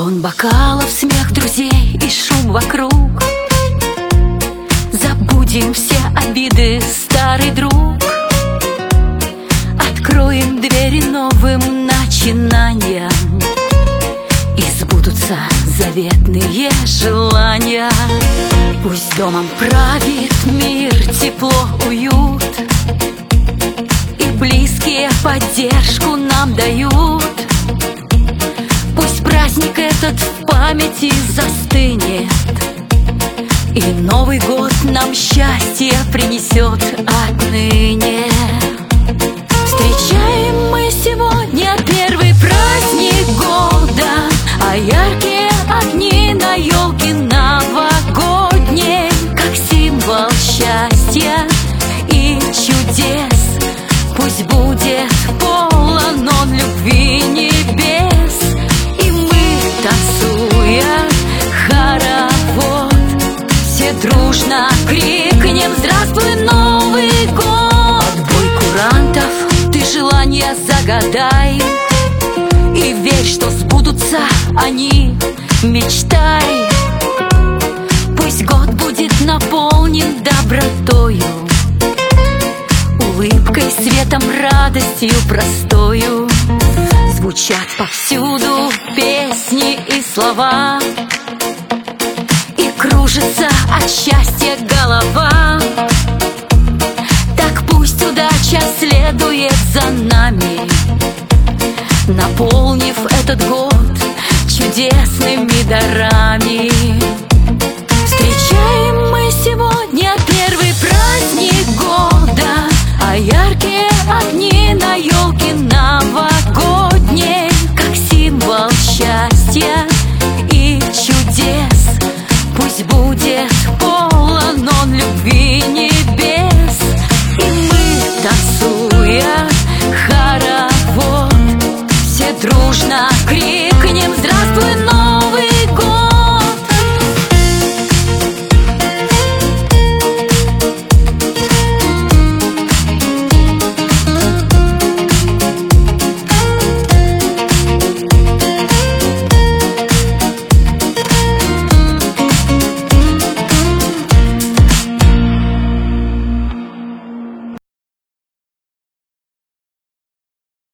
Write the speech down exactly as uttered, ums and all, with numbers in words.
Звон бокалов, смех друзей и шум вокруг. Забудем все обиды, старый друг. Откроем двери новым начинаниям, и сбудутся заветные желания. Пусть домом правит мир, тепло, уют, и близкие поддержку нам дают. Пусть праздник этот в памяти застынет, и Новый год нам счастье принесет отныне. Встречаем мы сегодня первый праздник года, а яркие огни на елке новогодней, как символ счастья и чудес. Пусть будет полон он любви небес, и мы, танцуя хоровод, все дружно крикнем: здравствуй, Новый год! Бой курантов, ты желания загадай, и верь, что сбудутся они, мечтай. Пусть год будет наполнен добротою, улыбкой, светом, радостью простою. Звучат повсюду песни и слова, и кружится от счастья голова. Так пусть удача следует за нами, наполнив этот год чудесными дарами. Встречаем